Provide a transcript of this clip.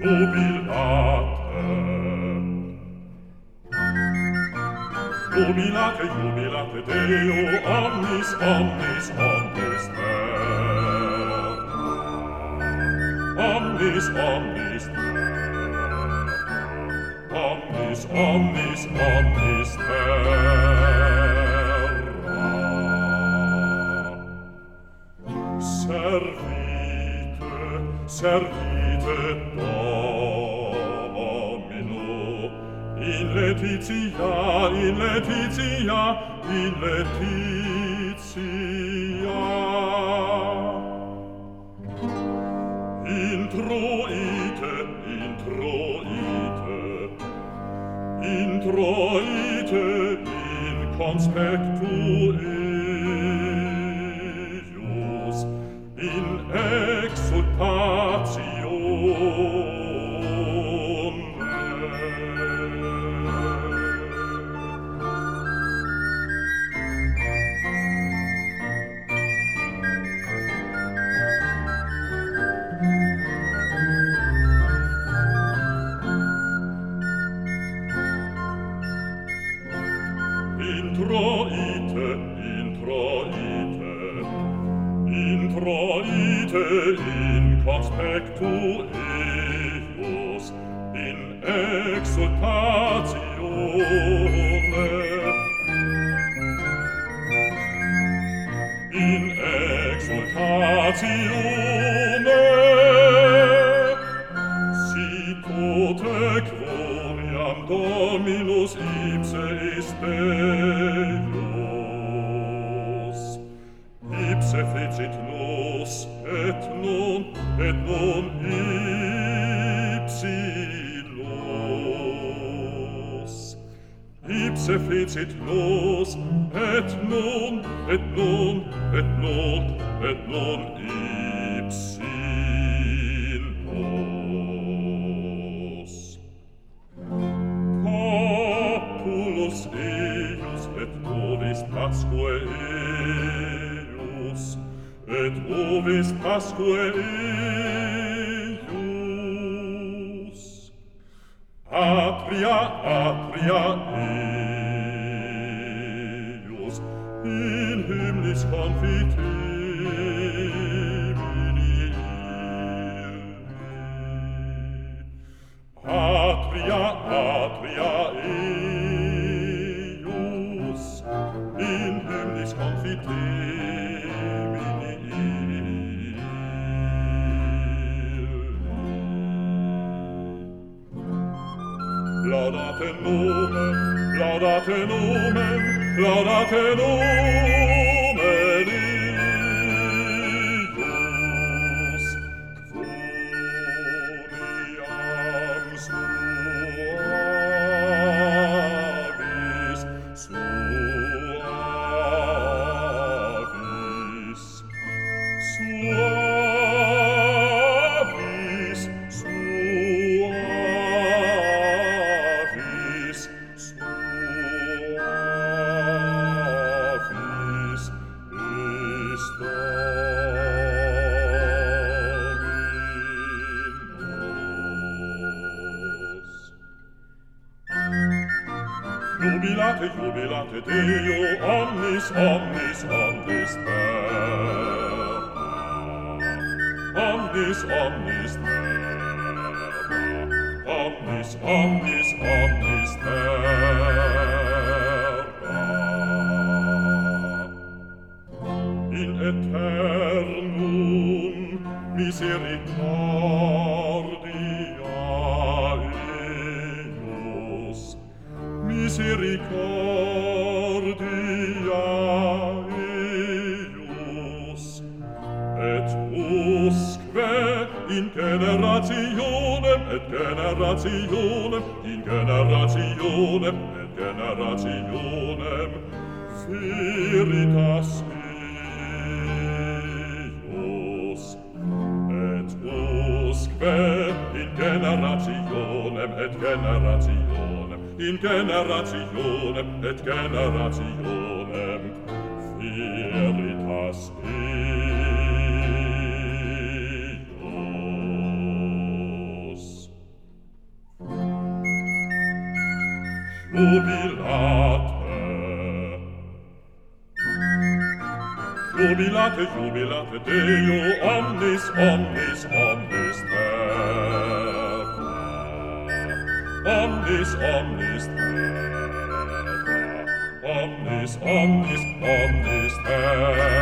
Jubilate, jubilate Deo, omnis, omnis, omnis terra. Omnis, omnis terra. Omnis, omnis, omnis terra. Servite, servite Domino, in Laetitia, in Laetitia, in Laetitia. Introite, introite, introite in conspectu eius, in exultatione. Introite, introite, introite in conspectu eius, in exultatione. In exultatione. Si tote gloriam Dominus ipse est Deus. Ipse fecit nos, et non ipsi nos. Ipse fecit nos, et non ipsi nos. Populus eius et ovis Pasque eius, et ovis Pasque eius. Atria, atria eius, in hymnis confitemini illi. Atria, atria eius, in hymnis confitemini illi. Laudate nomen, laudate nomen, laudate nomen eius, quoniam suavis, suavis, suavis, suavis, suavis est Dominus. Jubilate, jubilate Deo, omnis, omnis, omnis terra. Omnis, omnis terra. Omnis, omnis, omnis terra. In aeternum misericordia eius, misericordia eius, et usque in generationem, et generationem, in generationem, et generationem, veritas eius, et usque in generationem, et generationem, in generationem, et generationem, veritas eius. Jubilate. Jubilate, jubilate, Deo omnis, omnis, omnis terra. Omnis, omnis terra. Omnis, omnis, omnis terra.